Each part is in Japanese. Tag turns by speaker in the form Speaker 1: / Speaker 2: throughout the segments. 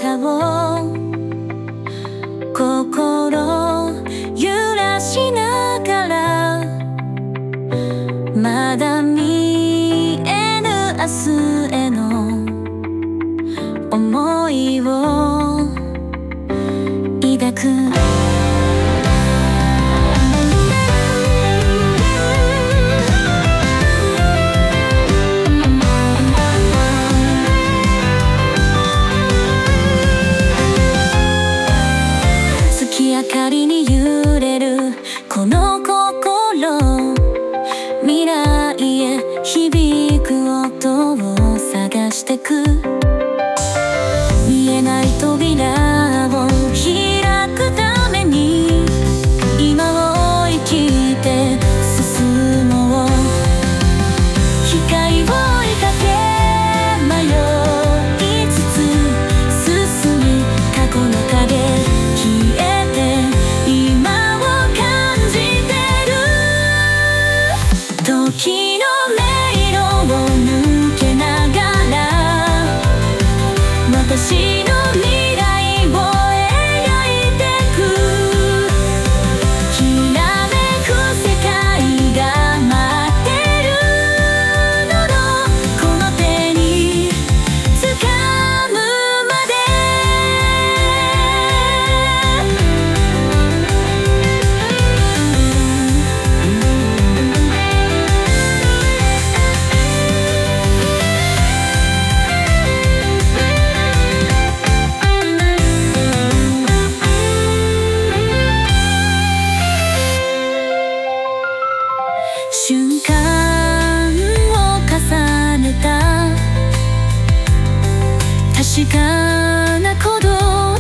Speaker 1: 中を心揺らしながら、まだ見えぬ明日への思いを抱く。明かりに揺れるこの心、未来へ響く音を探してく。見えない扉を開くために今を生きて進もう。光を追いかけ迷いつつ進む過去の影、時の迷路を抜けながら私の未来を描いてく。きらめく世界が待ってるのこの手に掴むまで。瞬間を重ねた確かな鼓動、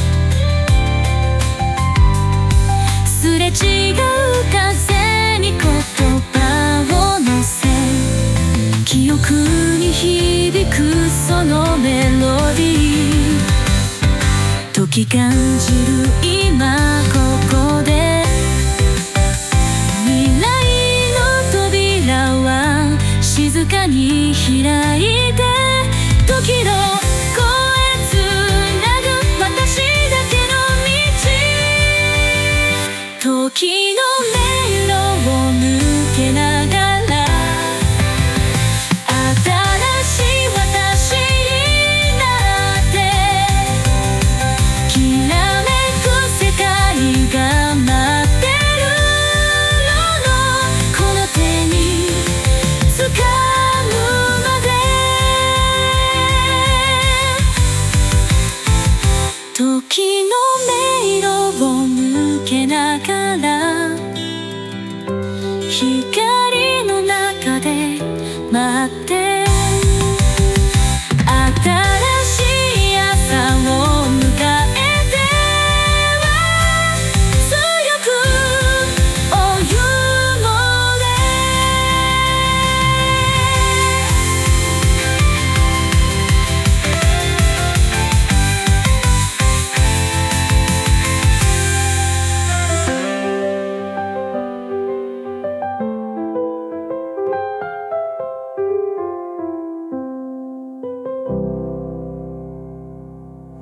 Speaker 1: すれ違う風に言葉を乗せ、記憶に響くそのメロディー、時感じる今